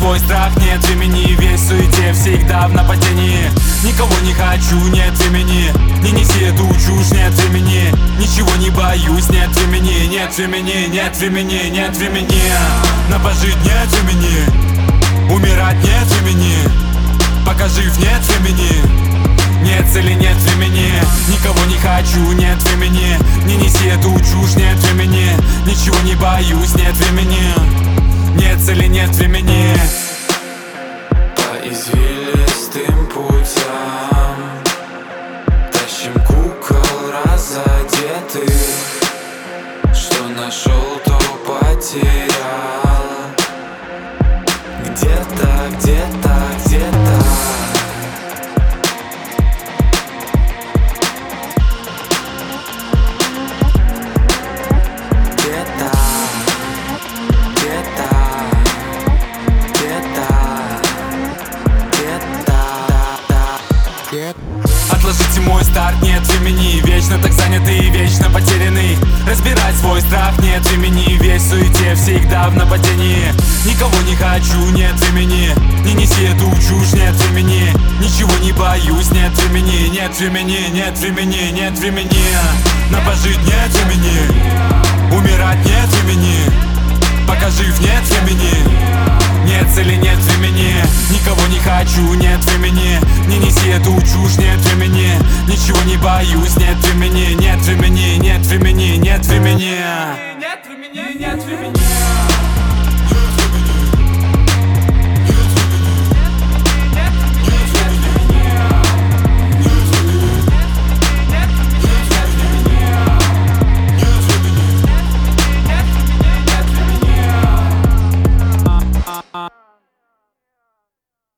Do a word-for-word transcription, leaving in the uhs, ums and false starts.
свой страх, нет времени. Весь в суете, всегда в нападении. Никого не хочу, нет времени. Не неси эту чушь, нет времени. Ничего не боюсь, нет времени. Нет времени, нет времени, нет времени. На пожить нет времени. Умирать нет времени. Пока жив, нет времени. Нет цели, нет времени. Никого не хочу, нет времени. Не неси эту чушь, нет времени. Ничего не боюсь, нет времени. Нет цели, нет времени. По извилистым путям тащим кукол разодетых. Что нашел, то потерял. Где-то, где-то, где-то. Отложите мой старт, нет времени. Вечно так занятый и вечно потерянный. Разбирать свой страх, нет времени. Весь в суете, всегда в нападении. Никого не хочу, нет времени. Не неси эту чушь, нет времени. Ничего не боюсь, нет времени. Нет времени, нет времени, нет времени. На пожить нет времени. Умирать нет времени. Пока жив, нет времени. Нет цели, нет времени. Никого не хочу, нет времени. Не неси эту чушь, нет времени. Ничего не боюсь, нет времени. Нет времени, нет времени, нет времени. Нет времени, нет времени.